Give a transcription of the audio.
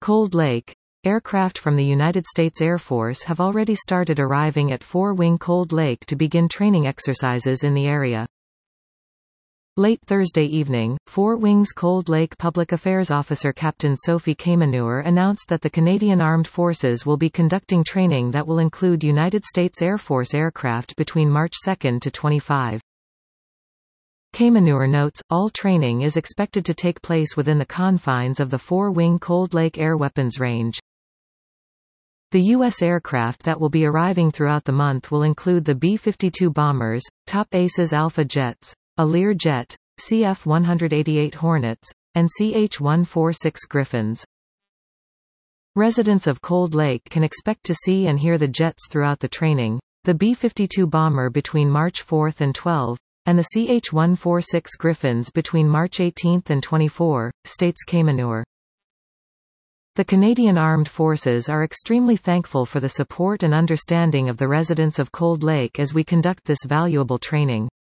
Cold Lake. Aircraft from the United States Air Force have already started arriving at 4-Wing Cold Lake to begin training exercises in the area. Late Thursday evening, 4-Wing's Cold Lake Public Affairs Officer Captain Sophie Kamenur announced that the Canadian Armed Forces will be conducting training that will include United States Air Force aircraft between March 2 to 25. Kamenur notes, all training is expected to take place within the confines of the 4-Wing Cold Lake Air Weapons Range. The U.S. aircraft that will be arriving throughout the month will include the B-52 bombers, Top Aces Alpha jets, a Learjet, CF-188 Hornets, and CH-146 Griffins. Residents of Cold Lake can expect to see and hear the jets throughout the training, the B-52 bomber between March 4 and 12, and the CH-146 Griffins between March 18 and 24, states Kamenur. The Canadian Armed Forces are extremely thankful for the support and understanding of the residents of Cold Lake as we conduct this valuable training.